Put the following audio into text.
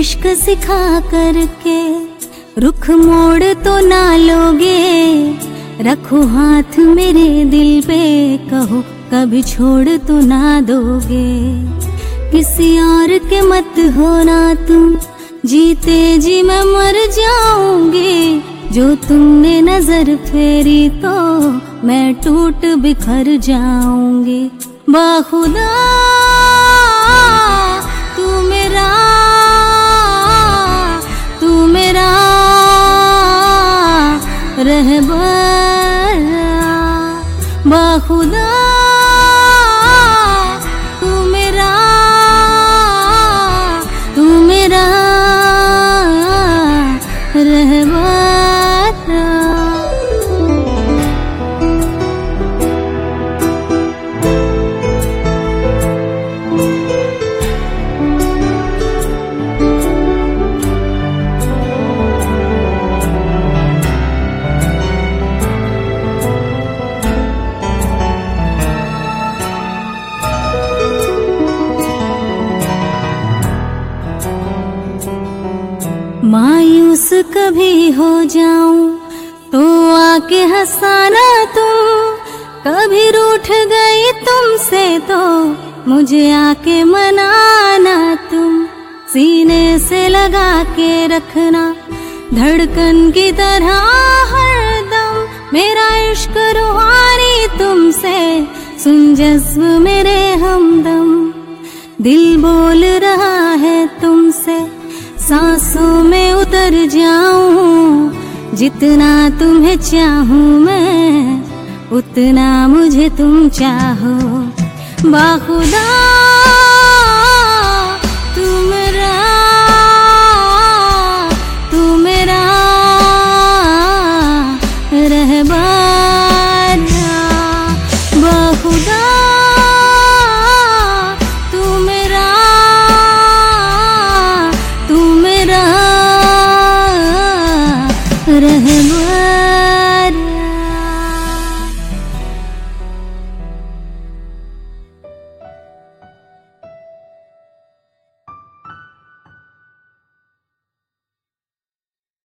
इश्क सिखा करके रुख मोड़ तो ना लोगे। रखो हाथ मेरे दिल पे, कहो कभी छोड़ तो ना दोगे। किसी और के मत होना तुम, जीते जी मैं मर जाऊंगी। जो तुमने नजर फेरी तो मैं टूट बिखर जाऊंगी। बाखुदा तू मेरा रहबर। बाखुदा तू मेरा रहबर। मायूस कभी हो जाऊं तो आके हंसाना तुम। कभी रूठ गई तुमसे तो मुझे आके मनाना तुम। सीने से लगा के रखना धड़कन की तरह हरदम। मेरा इश्क रूहानी तुमसे, सुन जज्ब मेरे हमदम। दिल बोल रहा है तुमसे, सांसों में उतर जाऊं। जितना तुम्हें चाहूं मैं, उतना मुझे तुम चाहो। बाखुदा तू मेरा रहबर। बाखुदा रहबर।